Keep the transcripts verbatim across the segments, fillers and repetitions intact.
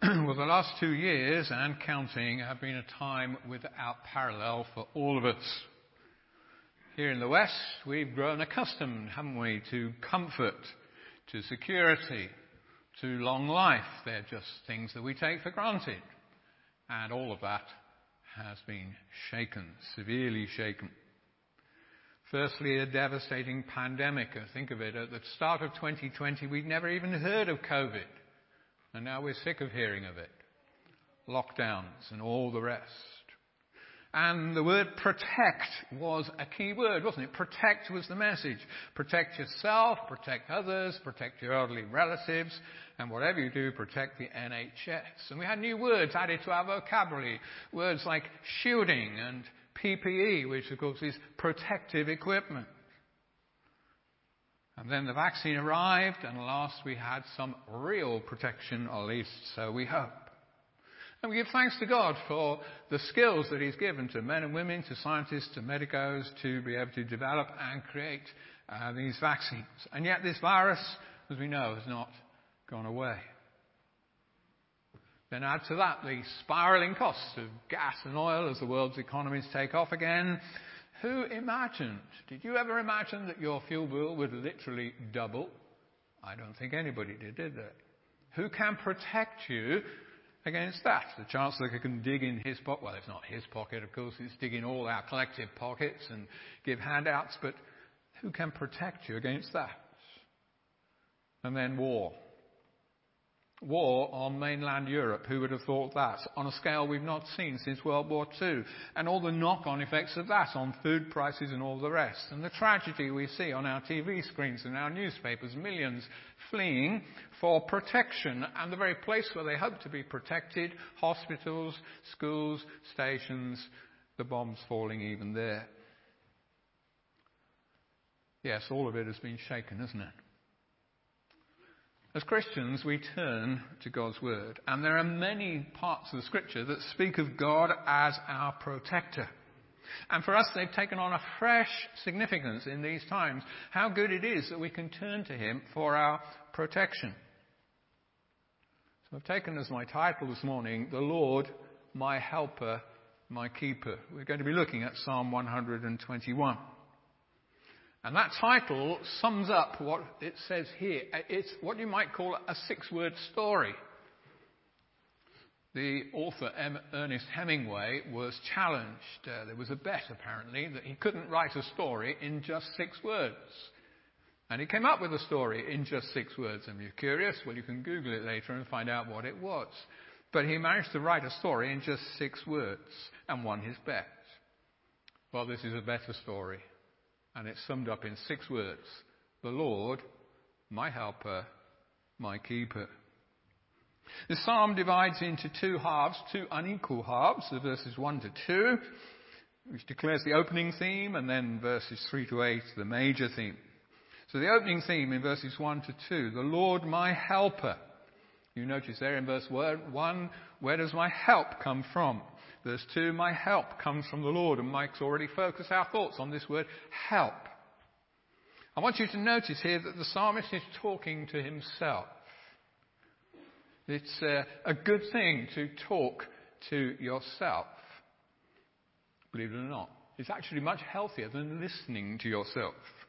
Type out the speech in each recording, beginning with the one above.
Well, the last two years and counting have been a time without parallel for all of us. Here in the West, we've grown accustomed, haven't we, to comfort, to security, to long life. They're just things that we take for granted. And all of that has been shaken, severely shaken. Firstly, a devastating pandemic. Think of it, at the start of twenty twenty, we'd never even heard of COVID. And now we're sick of hearing of it. Lockdowns and all the rest. And the word protect was a key word, wasn't it? Protect was the message. Protect yourself, protect others, protect your elderly relatives, and whatever you do, protect the N H S. And we had new words added to our vocabulary. Words like shielding and P P E, which of course is protective equipment. And then the vaccine arrived, and at last we had some real protection, or at least so we hope. And we give thanks to God for the skills that He's given to men and women, to scientists, to medicos, to be able to develop and create uh, these vaccines. And yet this virus, as we know, has not gone away. Then add to that the spiralling costs of gas and oil as the world's economies take off again. Who imagined, did you ever imagine that your fuel bill would literally double? I don't think anybody did, did they? Who can protect you against that? The Chancellor can dig in his pocket. Well, it's not his pocket, of course. It's digging all our collective pockets and give handouts. But who can protect you against that? And then war. War on mainland Europe. Who would have thought that? On a scale we've not seen since World War Two. And all the knock-on effects of that on food prices and all the rest. And the tragedy we see on our T V screens and our newspapers. Millions fleeing for protection. And the very place where they hope to be protected. Hospitals, schools, stations. The bombs falling even there. Yes, all of it has been shaken, hasn't it? As Christians, we turn to God's Word, and there are many parts of the Scripture that speak of God as our protector. And for us, they've taken on a fresh significance in these times. How good it is that we can turn to Him for our protection. So I've taken as my title this morning, The Lord, my helper, my keeper. We're going to be looking at Psalm one hundred twenty-one. And that title sums up what it says here. It's what you might call a six-word story. The author, Ernest Hemingway, was challenged. Uh, there was a bet, apparently, that he couldn't write a story in just six words. And he came up with a story in just six words. And if you're curious, well, you can Google it later and find out what it was. But he managed to write a story in just six words and won his bet. Well, this is a better story. And it's summed up in six words. The Lord, my helper, my keeper. The psalm divides into two halves, two unequal halves, the verses one to two, which declares the opening theme, and then verses three to eight, the major theme. So the opening theme in verses one to two, the Lord, my helper. You notice there in verse one, where does my help come from? Verse two, my help comes from the Lord. And Mike's already focused our thoughts on this word, help. I want you to notice here that the psalmist is talking to himself. It's uh, a good thing to talk to yourself. Believe it or not. It's actually much healthier than listening to yourself.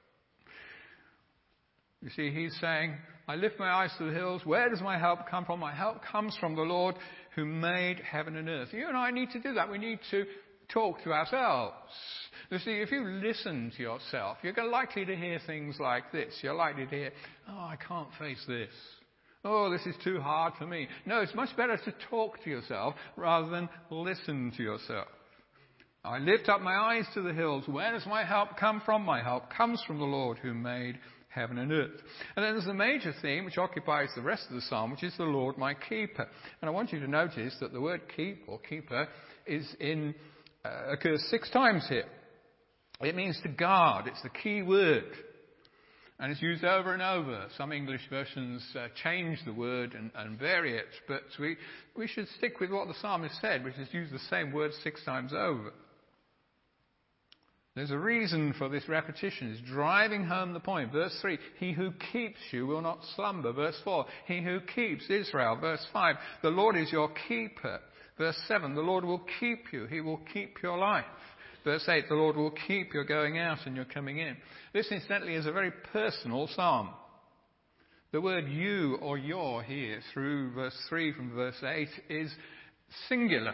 You see, he's saying, I lift my eyes to the hills. Where does my help come from? My help comes from the Lord who made heaven and earth. You and I need to do that. We need to talk to ourselves. You see, if you listen to yourself, you're likely to hear things like this. You're likely to hear, oh, I can't face this. Oh, this is too hard for me. No, it's much better to talk to yourself rather than listen to yourself. I lift up my eyes to the hills. Where does my help come from? My help comes from the Lord who made heaven and earth. And then there's the major theme which occupies the rest of the psalm, which is the Lord my keeper. And I want you to notice that the word keep or keeper is in uh, occurs six times here. It means to guard. It's the key word. And it's used over and over. Some English versions uh, change the word and, and vary it, but we, we should stick with what the psalmist said, which is use the same word six times over. There's a reason for this repetition. It's driving home the point. Verse three, he who keeps you will not slumber. Verse four, he who keeps Israel. Verse five, the Lord is your keeper. Verse seven, the Lord will keep you. He will keep your life. Verse eight, the Lord will keep your going out and your coming in. This, incidentally, is a very personal psalm. The word you or your here through verse three from verse eight is singular.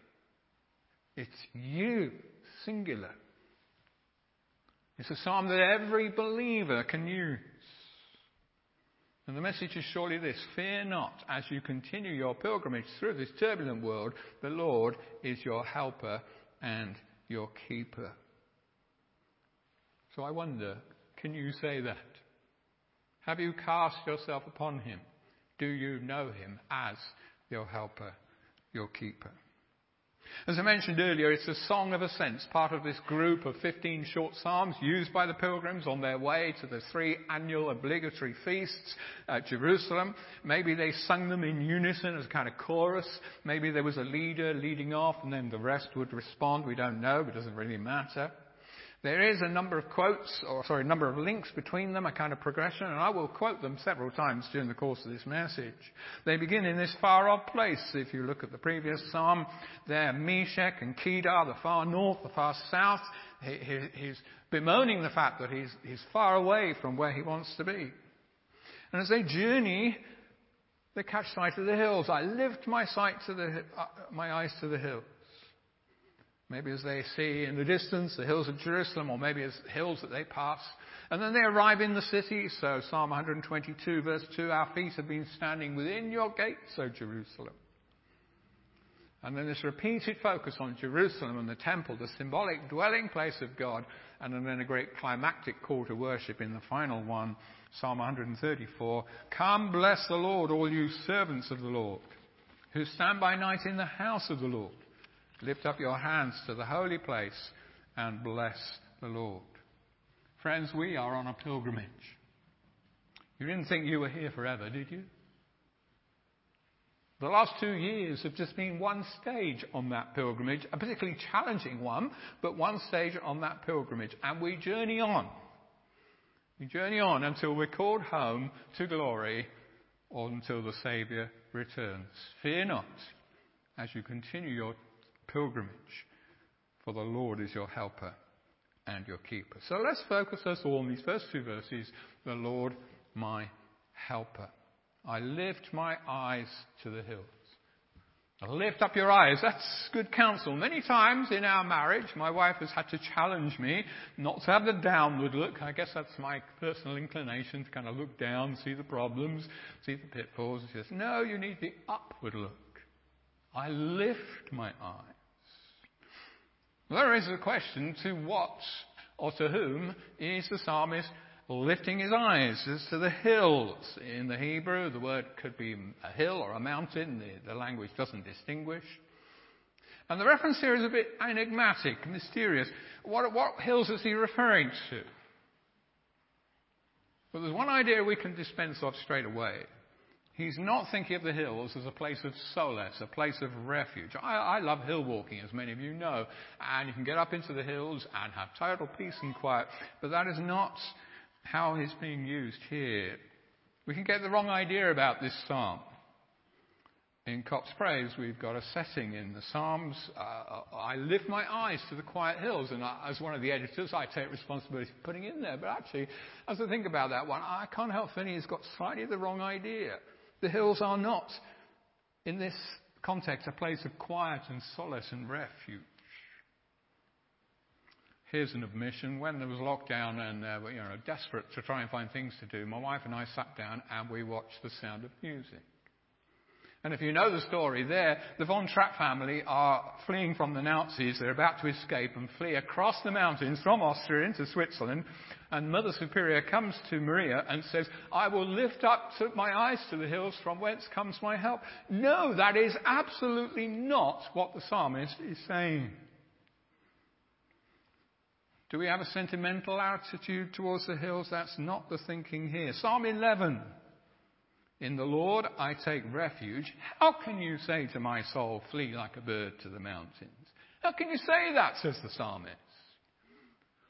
It's you, singular. It's a psalm that every believer can use. And the message is surely this: fear not as you continue your pilgrimage through this turbulent world. The Lord is your helper and your keeper. So I wonder, can you say that? Have you cast yourself upon him? Do you know him as your helper, your keeper? As I mentioned earlier, it's a song of ascents, part of this group of fifteen short psalms used by the pilgrims on their way to the three annual obligatory feasts at Jerusalem. Maybe they sung them in unison as a kind of chorus. Maybe there was a leader leading off and then the rest would respond. We don't know, but it doesn't really matter. There is a number of quotes, or sorry, a number of links between them, a kind of progression, and I will quote them several times during the course of this message. They begin in this far-off place. If you look at the previous psalm, there, Meshech and Kedar, the far north, the far south. He, he, he's bemoaning the fact that he's, he's far away from where he wants to be. And as they journey, they catch sight of the hills. I lift my sight to the, uh, my eyes to the hills. Maybe as they see in the distance the hills of Jerusalem, or maybe as hills that they pass. And then they arrive in the city. So Psalm one twenty-two verse two, our feet have been standing within your gates, O Jerusalem. And then this repeated focus on Jerusalem and the temple, the symbolic dwelling place of God. And then a great climactic call to worship in the final one, Psalm one thirty-four. Come, bless the Lord, all you servants of the Lord, who stand by night in the house of the Lord. Lift up your hands to the holy place and bless the Lord. Friends, we are on a pilgrimage. You didn't think you were here forever, did you? The last two years have just been one stage on that pilgrimage, a particularly challenging one, but one stage on that pilgrimage. And we journey on. We journey on until we're called home to glory, or until the Saviour returns. Fear not as you continue your pilgrimage, for the Lord is your helper and your keeper. So let's focus us all on these first two verses. The Lord my helper. I lift my eyes to the hills. Lift up your eyes. That's good counsel. Many times in our marriage, my wife has had to challenge me not to have the downward look. I guess that's my personal inclination, to kind of look down, see the problems, see the pitfalls. She says, no, you need the upward look. I lift my eyes. Well, there is a question: to what or to whom is the psalmist lifting his eyes? As to the hills. In the Hebrew, the word could be a hill or a mountain. The, the language doesn't distinguish. And the reference here is a bit enigmatic, mysterious. What, what hills is he referring to? Well, there's one idea we can dispense off straight away. He's not thinking of the hills as a place of solace, a place of refuge. I, I love hill walking, as many of you know. And you can get up into the hills and have total peace and quiet. But that is not how it's being used here. We can get the wrong idea about this psalm. In Cops Praise, we've got a setting in the Psalms. Uh, I lift my eyes to the quiet hills. And I, as one of the editors, I take responsibility for putting it in there. But actually, as I think about that one, I can't help thinking he's got slightly the wrong idea. The hills are not, in this context, a place of quiet and solace and refuge. Here's an admission. When there was lockdown and uh, we were you know, desperate to try and find things to do, my wife and I sat down and we watched The Sound of Music. And if you know the story there, the von Trapp family are fleeing from the Nazis. They're about to escape and flee across the mountains from Austria into Switzerland. And Mother Superior comes to Maria and says, I will lift up to my eyes to the hills from whence comes my help. No, that is absolutely not what the psalmist is saying. Do we have a sentimental attitude towards the hills? That's not the thinking here. Psalm eleven. In the Lord I take refuge. How can you say to my soul, flee like a bird to the mountains? How can you say that, says the psalmist?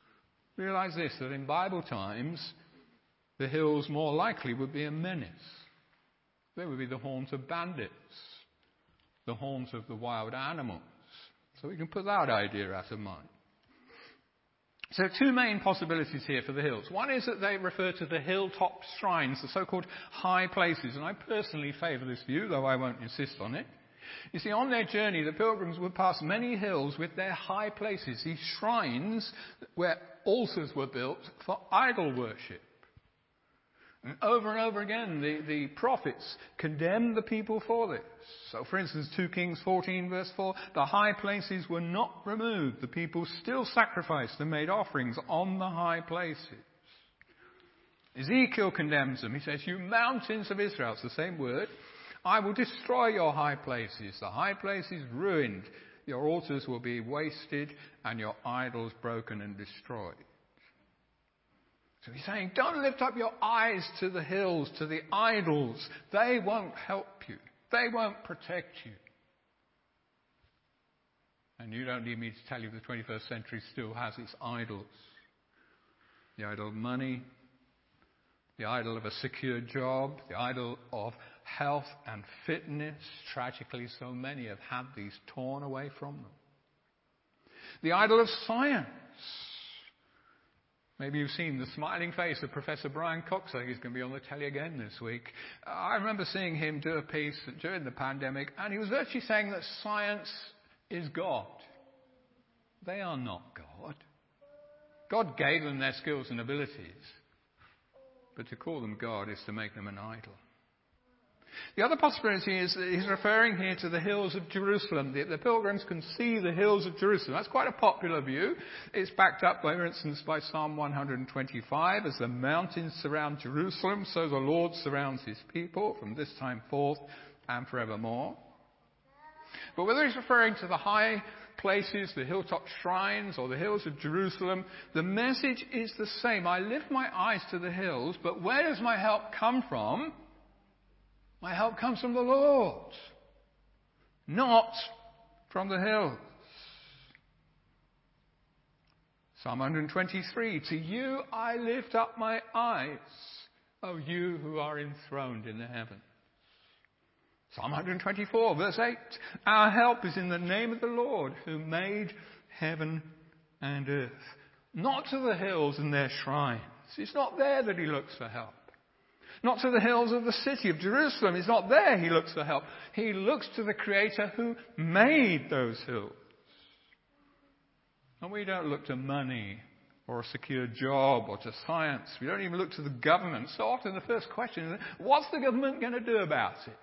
Realize this, that in Bible times, the hills more likely would be a menace. They would be the haunts of bandits, the haunts of the wild animals. So we can put that idea out of mind. So two main possibilities here for the hills. One is that they refer to the hilltop shrines, the so-called high places. And I personally favour this view, though I won't insist on it. You see, on their journey, the pilgrims would pass many hills with their high places, these shrines where altars were built for idol worship. And over and over again, the, the prophets condemned the people for this. So, for instance, two Kings fourteen, verse four, the high places were not removed. The people still sacrificed and made offerings on the high places. Ezekiel condemns them. He says, you mountains of Israel, it's the same word, I will destroy your high places. The high places ruined. Your altars will be wasted and your idols broken and destroyed. So he's saying, don't lift up your eyes to the hills, to the idols. They won't help you. They won't protect you. And you don't need me to tell you the twenty-first century still has its idols. The idol of money, the idol of a secure job, the idol of health and fitness. Tragically, so many have had these torn away from them. The idol of science. Maybe you've seen the smiling face of Professor Brian Cox. I think he's going to be on the telly again this week. I remember seeing him do a piece during the pandemic, and he was actually saying that science is God. They are not God. God gave them their skills and abilities. But to call them God is to make them an idol. The other possibility is that he's referring here to the hills of Jerusalem. The, the pilgrims can see the hills of Jerusalem. That's quite a popular view. It's backed up, by, for instance, by Psalm one twenty-five. As the mountains surround Jerusalem, so the Lord surrounds his people from this time forth and forevermore. But whether he's referring to the high places, the hilltop shrines, or the hills of Jerusalem, the message is the same. I lift my eyes to the hills, but where does my help come from? My help comes from the Lord, not from the hills. Psalm one twenty-three, to you I lift up my eyes, O you who are enthroned in the heavens. Psalm one twenty-four, verse eight, our help is in the name of the Lord who made heaven and earth. Not to the hills and their shrines. It's not there that he looks for help. Not to the hills of the city of Jerusalem. It's not there he looks for help. He looks to the Creator who made those hills. And we don't look to money or a secure job or to science. We don't even look to the government. So often the first question is, what's the government going to do about it?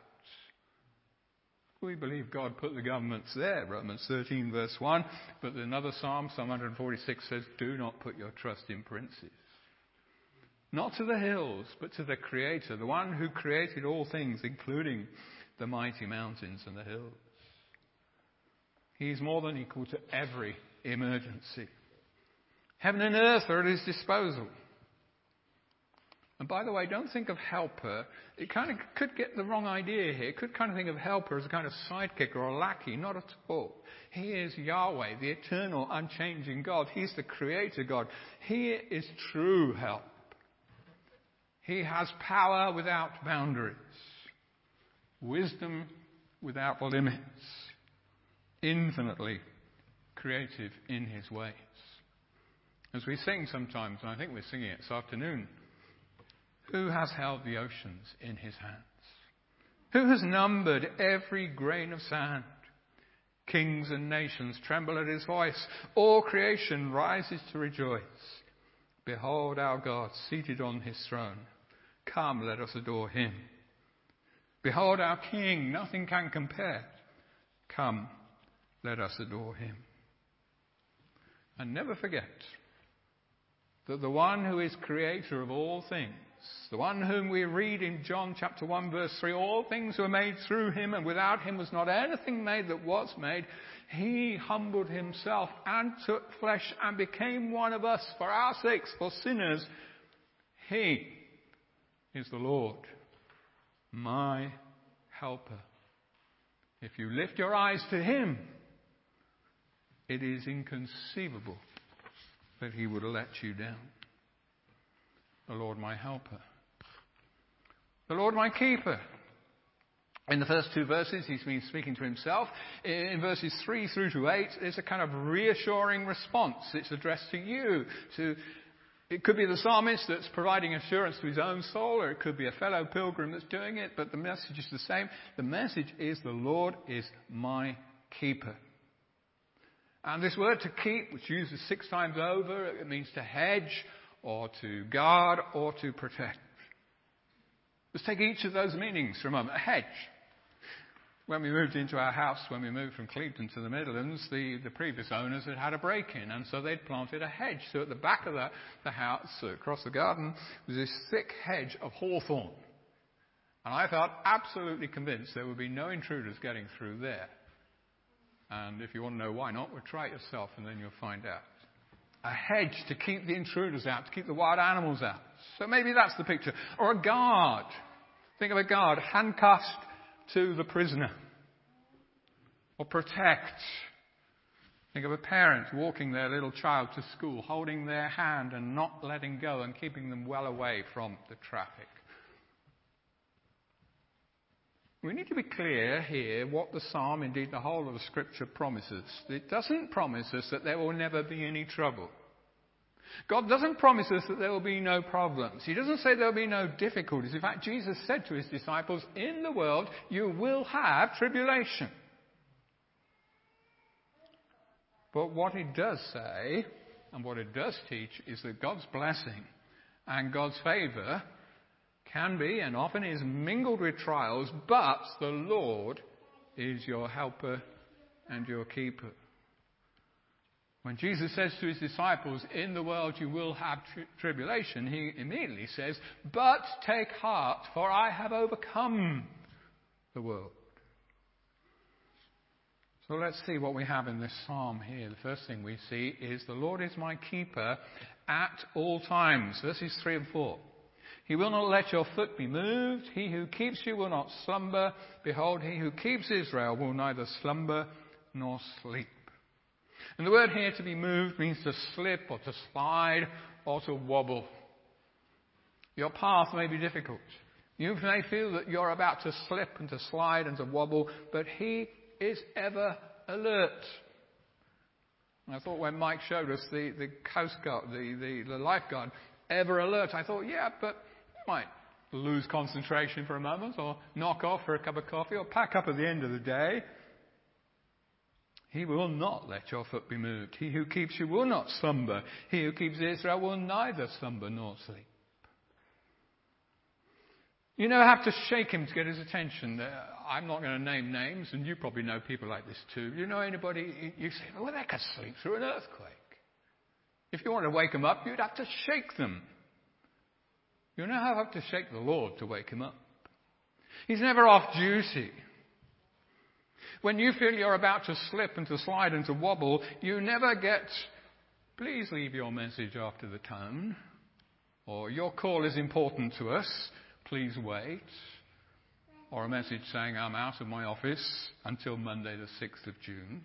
We believe God put the governments there, Romans thirteen verse one. But another psalm, Psalm one forty-six, says, do not put your trust in princes. Not to the hills, but to the Creator, the one who created all things, including the mighty mountains and the hills. He is more than equal to every emergency. Heaven and earth are at his disposal. And by the way, don't think of helper. It kind of could get the wrong idea here. It could kind of think of helper as a kind of sidekick or a lackey. Not at all. He is Yahweh, the eternal, unchanging God. He's the Creator God. He is true help. He has power without boundaries, wisdom without limits, infinitely creative in his ways. As we sing sometimes, and I think we're singing it this afternoon, who has held the oceans in his hands? Who has numbered every grain of sand? Kings and nations tremble at his voice. All creation rises to rejoice. Behold our God seated on his throne. Come, let us adore him. Behold our King, nothing can compare. Come, let us adore him. And never forget that the one who is creator of all things, the one whom we read in John chapter one verse three, all things were made through him, and without him was not anything made that was made. He humbled himself and took flesh and became one of us for our sakes, for sinners. He is the Lord, my helper. If you lift your eyes to him, it is inconceivable that he would let you down. The Lord my helper. The Lord my keeper. In the first two verses, he's been speaking to himself. In verses three through to eight, there's a kind of reassuring response. It's addressed to you. To, it could be the psalmist that's providing assurance to his own soul, or it could be a fellow pilgrim that's doing it, but the message is the same. The message is the Lord is my keeper. And this word to keep, which uses six times over, it means to hedge, or to guard, or to protect. Let's take each of those meanings for a moment. A hedge. When we moved into our house, when we moved from Clevedon to the Midlands, the, the previous owners had had a break-in, and so they'd planted a hedge. So at the back of the, the house, across the garden, was this thick hedge of hawthorn. And I felt absolutely convinced there would be no intruders getting through there. And if you want to know why not, well, try it yourself, and then you'll find out. A hedge to keep the intruders out, to keep the wild animals out. So maybe that's the picture. Or a guard. Think of a guard handcuffed to the prisoner. Or protect. Think of a parent walking their little child to school, holding their hand and not letting go and keeping them well away from the traffic. We need to be clear here what the psalm, indeed the whole of the scripture, promises. It doesn't promise us that there will never be any trouble. God doesn't promise us that there will be no problems. He doesn't say there will be no difficulties. In fact, Jesus said to his disciples, in the world you will have tribulation. But what it does say, and what it does teach, is that God's blessing and God's favour can be and often is mingled with trials, but the Lord is your helper and your keeper. When Jesus says to his disciples, in the world you will have tri- tribulation, he immediately says, but take heart, for I have overcome the world. So let's see what we have in this psalm here. The first thing we see is the Lord is my keeper at all times. Verses three and four. He will not let your foot be moved. He who keeps you will not slumber. Behold, he who keeps Israel will neither slumber nor sleep. And the word here to be moved means to slip or to slide or to wobble. Your path may be difficult. You may feel that you're about to slip and to slide and to wobble, but he is ever alert. I thought when Mike showed us the, the Coast Guard, the, the, the lifeguard, ever alert, I thought, yeah, but might lose concentration for a moment or knock off for a cup of coffee or pack up at the end of the day. He will not let your foot be moved. He who keeps you will not slumber. He who keeps Israel will neither slumber nor sleep. You never have to shake him to get his attention. Uh, I'm not going to name names, and you probably know people like this too. You know anybody, you say, well, they could sleep through an earthquake. If you want to wake them up, you'd have to shake them. You never have to shake the Lord to wake him up. He's never off duty. When you feel you're about to slip and to slide and to wobble, you never get, please leave your message after the tone, or your call is important to us, please wait, or a message saying I'm out of my office until Monday the sixth of June.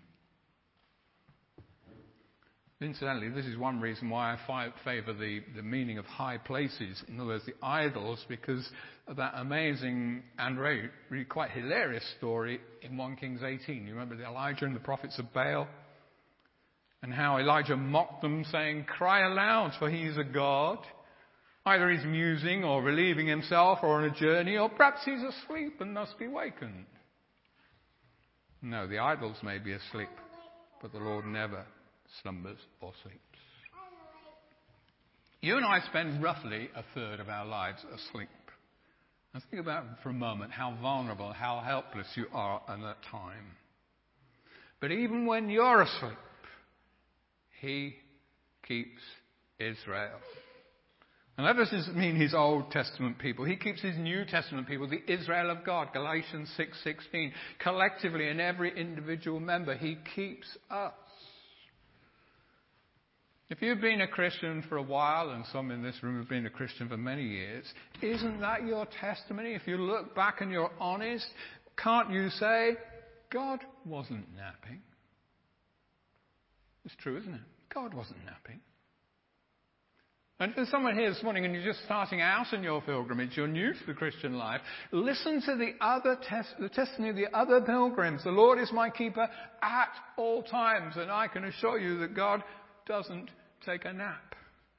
Incidentally, this is one reason why I fi- favour the, the meaning of high places, in other words, the idols, because of that amazing and really, really quite hilarious story in First Kings eighteen. You remember the Elijah and the prophets of Baal? And how Elijah mocked them, saying, cry aloud, for he is a god. Either he's musing or relieving himself or on a journey, or perhaps he's asleep and must be wakened. No, the idols may be asleep, but the Lord never slumbers or sleeps. You and I spend roughly a third of our lives asleep. Now think about for a moment how vulnerable, how helpless you are at that time. But even when you're asleep, he keeps Israel. And that doesn't mean his Old Testament people. He keeps his New Testament people, the Israel of God, Galatians six sixteen. Collectively, in every individual member, he keeps us. If you've been a Christian for a while, and some in this room have been a Christian for many years, isn't that your testimony? If you look back and you're honest, can't you say, God wasn't napping? It's true, isn't it? God wasn't napping. And if there's someone here this morning and you're just starting out in your pilgrimage, you're new to the Christian life, listen to the other tes- the testimony of the other pilgrims. The Lord is my keeper at all times, and I can assure you that God doesn't take a nap.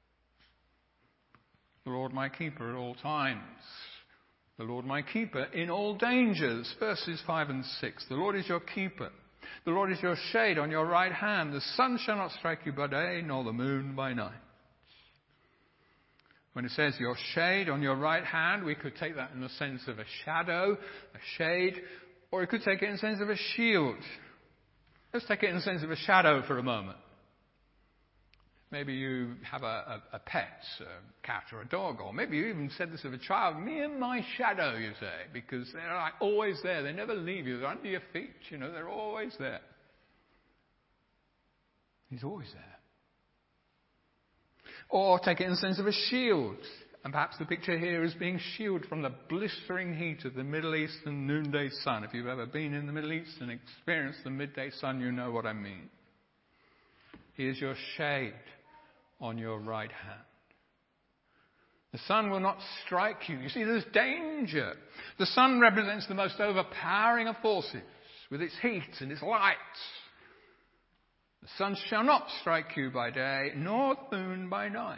The Lord my keeper at all times. The Lord my keeper in all dangers. Verses five and six. The Lord is your keeper. The Lord is your shade on your right hand. The sun shall not strike you by day, nor the moon by night. When it says your shade on your right hand, we could take that in the sense of a shadow, a shade, or we could take it in the sense of a shield. Let's take it in the sense of a shadow for a moment. Maybe you have a, a, a pet, a cat or a dog, or maybe you even said this of a child, me and my shadow, you say, because they're like always there. They never leave you. They're under your feet, you know, they're always there. He's always there. Or take it in the sense of a shield. And perhaps the picture here is being shielded from the blistering heat of the Middle Eastern noonday sun. If you've ever been in the Middle East and experienced the midday sun, you know what I mean. He is your shade on your right hand. The sun will not strike you. You see, there's danger. The sun represents the most overpowering of forces with its heat and its light. The sun shall not strike you by day, nor the moon by night.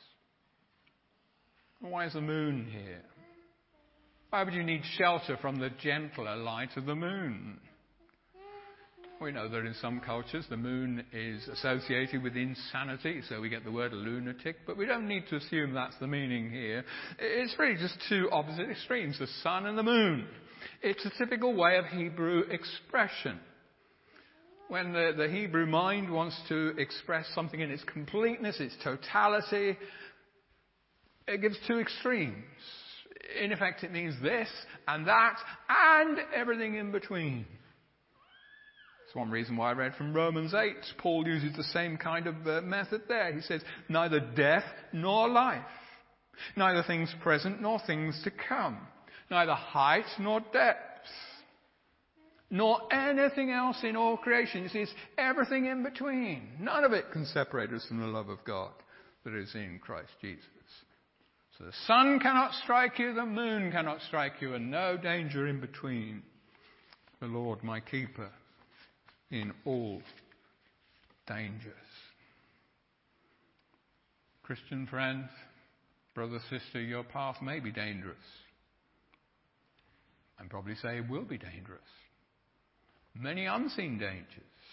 Why is the moon here? Why would you need shelter from the gentler light of the moon? We know that in some cultures the moon is associated with insanity, so we get the word lunatic, but we don't need to assume that's the meaning here. It's really just two opposite extremes, the sun and the moon. It's a typical way of Hebrew expression. When the, the Hebrew mind wants to express something in its completeness, its totality, it gives two extremes. In effect, it means this and that and everything in between. That's one reason why I read from Romans eight. Paul uses the same kind of uh, method there. He says, neither death nor life, neither things present nor things to come, neither height nor depth, nor anything else in all creation. You see, it's everything in between. None of it can separate us from the love of God that is in Christ Jesus. So the sun cannot strike you, the moon cannot strike you, and no danger in between. The Lord my keeper in all dangers. Christian friend, brother, sister, your path may be dangerous. And probably say it will be dangerous. Many unseen dangers.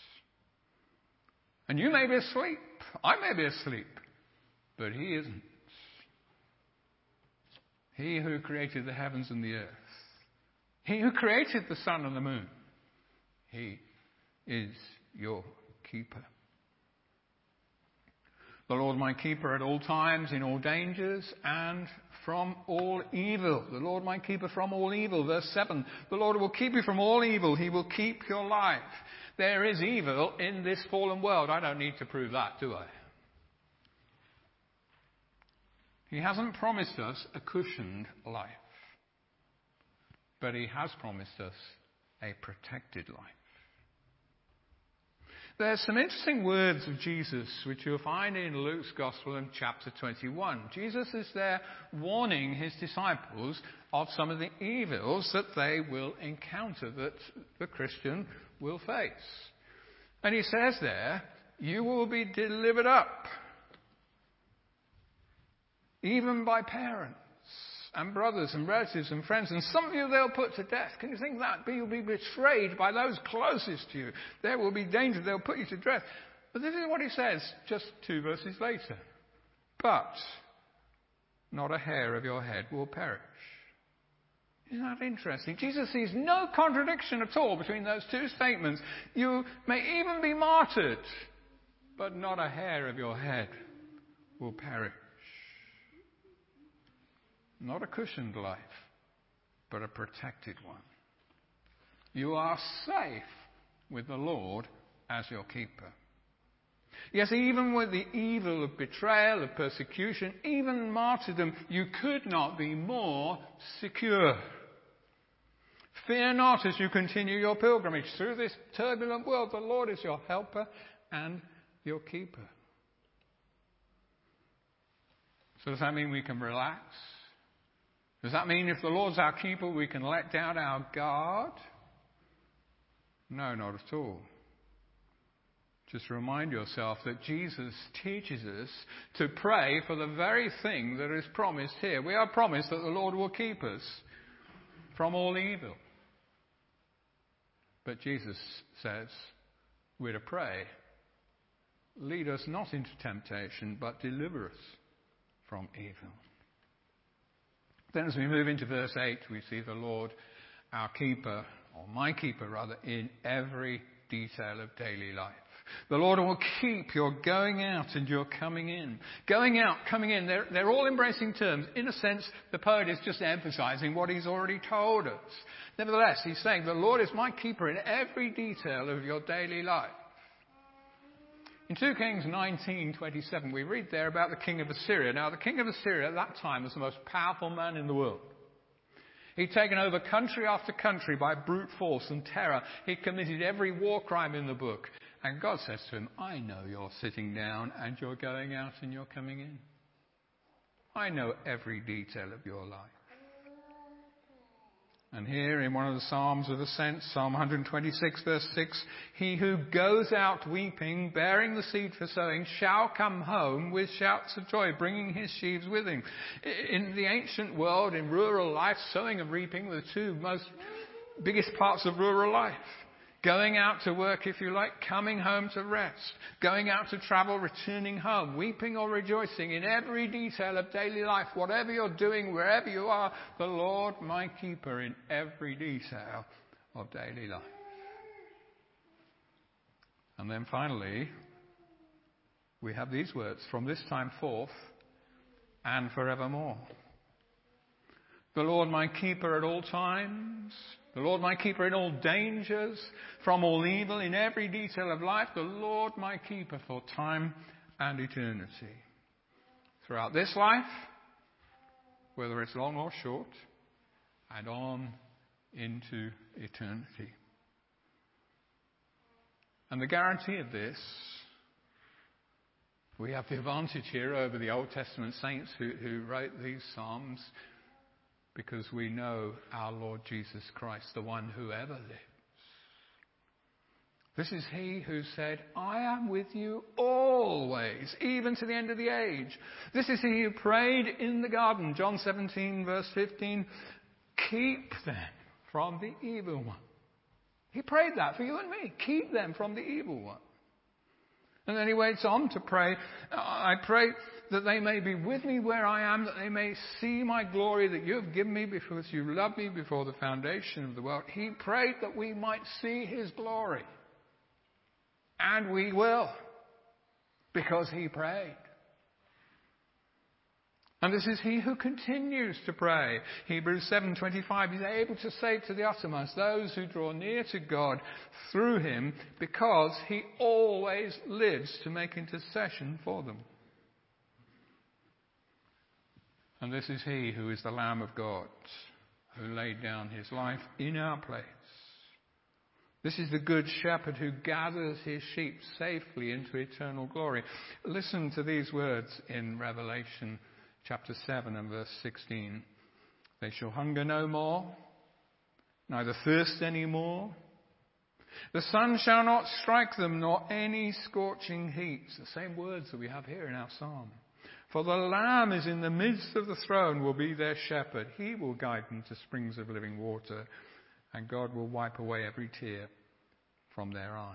And you may be asleep. I may be asleep. But he isn't. He who created the heavens and the earth. He who created the sun and the moon. He is your keeper. The Lord my keeper at all times, in all dangers, and from all evil. The Lord my keeper from all evil. Verse seven. The Lord will keep you from all evil. He will keep your life. There is evil in this fallen world. I don't need to prove that, do I? He hasn't promised us a cushioned life. But he has promised us a protected life. There's some interesting words of Jesus which you'll find in Luke's Gospel in chapter twenty-one. Jesus is there warning his disciples of some of the evils that they will encounter, that the Christian will face. And he says there, you will be delivered up, even by parents and brothers and relatives and friends, and some of you they'll put to death. Can you think that? You'll be betrayed by those closest to you. There will be danger. They'll put you to death. But this is what he says just two verses later. But not a hair of your head will perish. Isn't that interesting? Jesus sees no contradiction at all between those two statements. You may even be martyred, but not a hair of your head will perish. Not a cushioned life, but a protected one. You are safe with the Lord as your keeper. Yes, even with the evil of betrayal, of persecution, even martyrdom, you could not be more secure. Fear not as you continue your pilgrimage through this turbulent world. The Lord is your helper and your keeper. So does that mean we can relax? Does that mean if the Lord's our keeper, we can let down our guard? No, not at all. Just remind yourself that Jesus teaches us to pray for the very thing that is promised here. We are promised that the Lord will keep us from all evil. But Jesus says we're to pray, lead us not into temptation, but deliver us from evil. Then as we move into verse eight, we see the Lord, our keeper, or my keeper rather, in every detail of daily life. The Lord will keep your going out and your coming in. Going out, coming in, they're, they're all embracing terms. In a sense, the poet is just emphasizing what he's already told us. Nevertheless, he's saying, the Lord is my keeper in every detail of your daily life. In two Kings nineteen twenty-seven, we read there about the king of Assyria. Now, the king of Assyria at that time was the most powerful man in the world. He'd taken over country after country by brute force and terror. He'd committed every war crime in the book. And God says to him, I know you're sitting down and you're going out and you're coming in. I know every detail of your life. And here in one of the Psalms of Ascent, Psalm one twenty-six verse six, he who goes out weeping, bearing the seed for sowing, shall come home with shouts of joy, bringing his sheaves with him. In the ancient world, in rural life, sowing and reaping were the two most biggest parts of rural life. Going out to work, if you like, coming home to rest. Going out to travel, returning home. Weeping or rejoicing in every detail of daily life. Whatever you're doing, wherever you are, the Lord my keeper in every detail of daily life. And then finally, we have these words, from this time forth and forevermore. The Lord my keeper at all times. The Lord my keeper in all dangers, from all evil, in every detail of life. The Lord my keeper for time and eternity. Throughout this life, whether it's long or short, and on into eternity. And the guarantee of this, we have the advantage here over the Old Testament saints who, who wrote these Psalms, because we know our Lord Jesus Christ, the one who ever lives. This is he who said, I am with you always, even to the end of the age. This is he who prayed in the garden, John seventeen verse fifteen, keep them from the evil one. He prayed that for you and me. Keep them from the evil one. And then he waits on to pray, I pray that they may be with me where I am, that they may see my glory that you have given me because you loved me before the foundation of the world. He prayed that we might see his glory. And we will, because he prayed. And this is he who continues to pray. Hebrews seven twenty-five, he's able to save to the uttermost those who draw near to God through him, because he always lives to make intercession for them. And this is he who is the Lamb of God, who laid down his life in our place. This is the good shepherd who gathers his sheep safely into eternal glory. Listen to these words in Revelation chapter seven and verse sixteen. They shall hunger no more, neither thirst any more. The sun shall not strike them, nor any scorching heat. It's the same words that we have here in our psalm. For the Lamb is in the midst of the throne, will be their shepherd. He will guide them to springs of living water, and God will wipe away every tear from their eyes.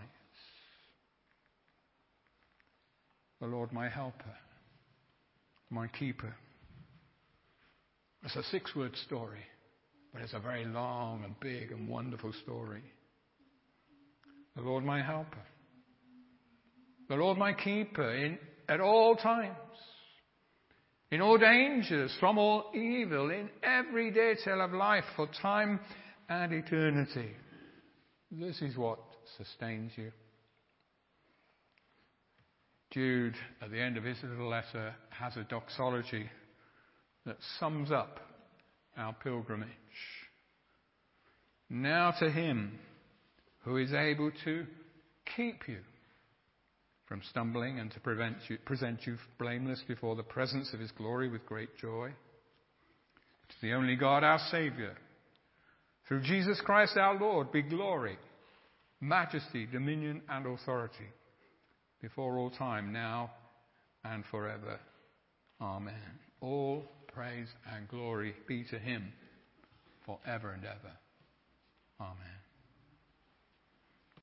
The Lord my helper, my keeper. It's a six-word story, but it's a very long and big and wonderful story. The Lord my helper. The Lord my keeper in, at all times. In all dangers, from all evil, in every detail of life, for time and eternity. This is what sustains you. Jude, at the end of his little letter, has a doxology that sums up our pilgrimage. Now to him who is able to keep you from stumbling and to prevent you, present you blameless before the presence of his glory with great joy. To the only God, our Saviour, through Jesus Christ our Lord, be glory, majesty, dominion, and authority before all time, now and forever. Amen. All praise and glory be to him forever and ever. Amen.